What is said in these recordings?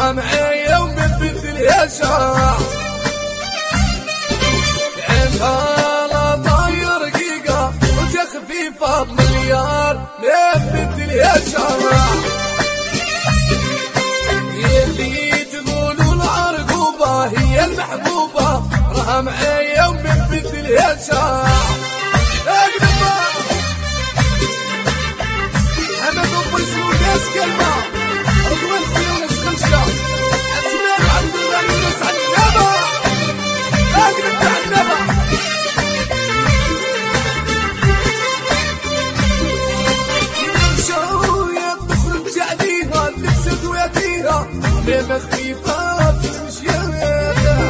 راها معايا ومثل يا شاع عندها لا طاير رقيقة وتخفيفة بمليار مثل يا شاع يلي تقولوا العرقوبة هي المحبوبة راها معايا ومثل يا شاع كلمة رضوان سيونس خمسة أسماء عبد الله يونس عنبة أقلب عنبة شوية تخرج عليها تفسد ويديها ميمة خفيفة تمشيها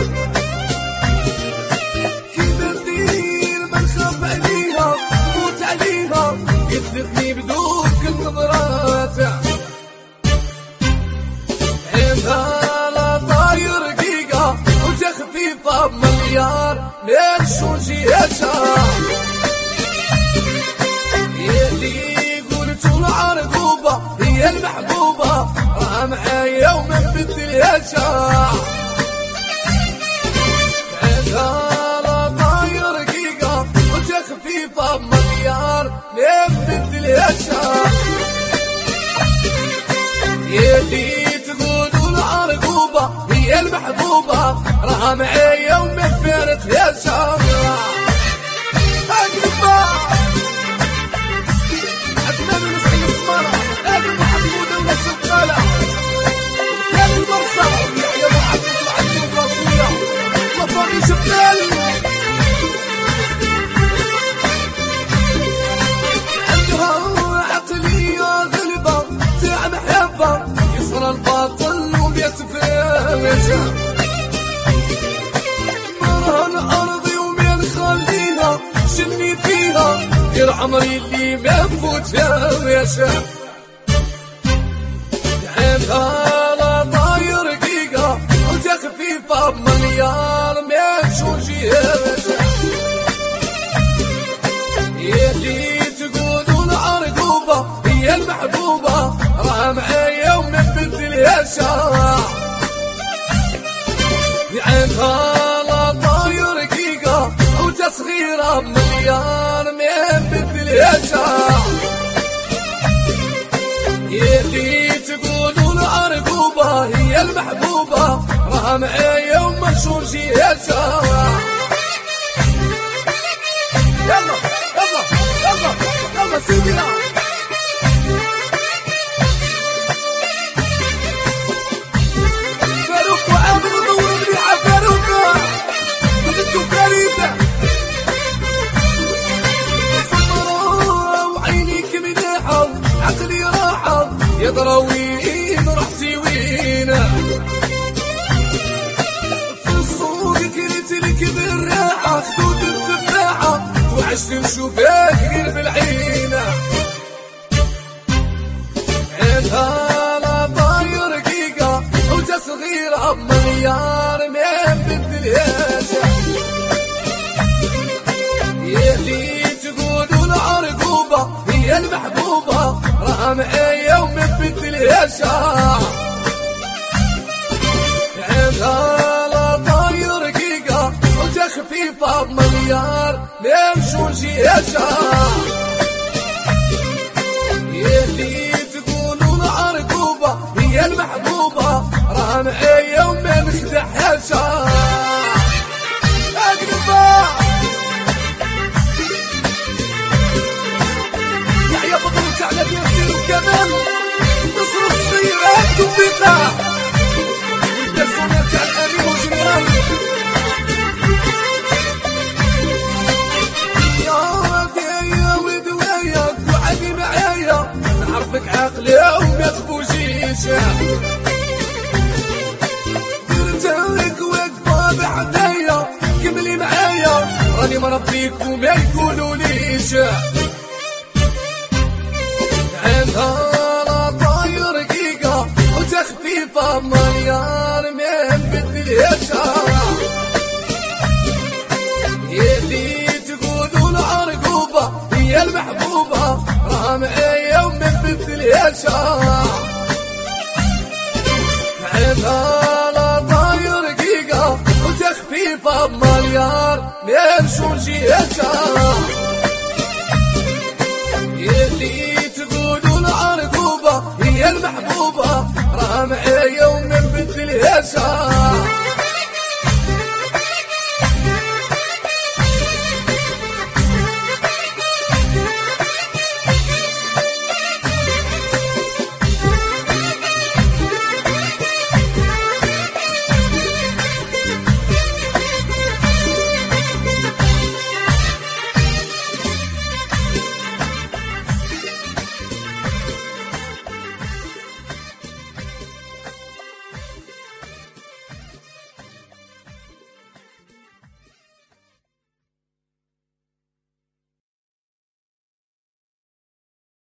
كيف ندير ما نخاف عليها نموت عليها يدخني بدون كل نظرات خفيفة بمليار من شوجيتها يلي قلتوا العرقوبة هي المحبوبة راها معايا ومثل يا شاع عندها لا طاير رقيقة وتخفيفة بمليار مثل يا شاع يلي تقولوا العرقوبة هي المحبوبة راها معايا ومثلت يا شاع أقربا أتمنى نسعي السمارة أقرب محمودة ولا سقالة كان المرسى يحيى محمد وعلي وفاصولة وفاقي شبال عندها عقلية غلبة تاع محبة يصرى الباطل وبيتفاوت شني فيها غير عمري اللي ما فوتها يا شاب عندها لا طاير رقيقة وتخفيفة بمليار ما شوجيها يلي تقولوا العرقوبة هي المحبوبة راها معايا ومثل يا شاع عندها لا طاير رقيقة وتصغيرة بمليار مثل يا شاع يلي تقولوا العرقوبة هي المحبوبة راها معايا ومشوشي يا شاع يلا يلا يلا يلا سيدنا فاروق وعامر ودور ربيعة فاروق بنتو فريدة وعينيك مليحة عقلي راحة يا ضراوين رحتي وين في السوق كريت لك بالراحة خدود التفاحة وعشت نشوفك غير بالعين عندها لا طاير رقيقة وتصغيرها بمليار مثل يا شاع يلي تقولوا العرقوبة هي المحبوبة راها معايا ومثل يا شاع عندها لا طاير رقيقة وتخفيفة بمليار ممشوشي يا شاع يلي تقولوا العرقوبة هي المحبوبة راها معايا ومنخدع يا شاع أقربا يحيى بطل على دير وكمان نصر الصيرات وبيطلع والبرسونات تاع الامين وجنرال يا ديا ودوايا وعدي معايا نعرفك عاقلة وما تبوجيش درتك واقفة بعدايا كملي معايا راني مربيك وما يقولوليش عندها لا طاير رقيقة وتخفيفة بمليار مثل يا شاع يلي تقولوا العرقوبة هي المحبوبة راها معايا ومثل يا شاع عندها جيتا